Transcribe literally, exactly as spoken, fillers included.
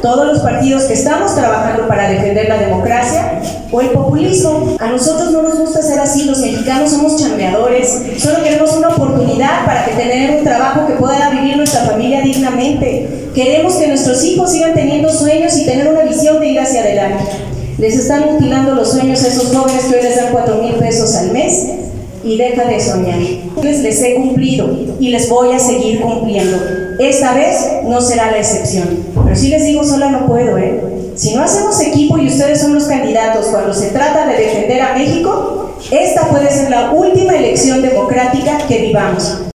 todos los partidos que estamos trabajando para defender la democracia, o el populismo. A nosotros no nos gusta ser así, los mexicanos somos chambeadores, solo queremos una oportunidad para que tener un trabajo que pueda vivir nuestra familia dignamente. Queremos que nuestros hijos sigan teniendo sueños y tener una visión de ir hacia adelante. Les están mutilando los sueños a esos jóvenes que hoy les dan cuatro mil pesos al mes y deja de soñar. Les, les he cumplido y les voy a seguir cumpliendo. Esta vez no será la excepción. Pero sí les digo, sola no puedo, ¿eh? Si no hacemos equipo y ustedes son los candidatos cuando se trata de defender a México, esta puede ser la última elección democrática que vivamos.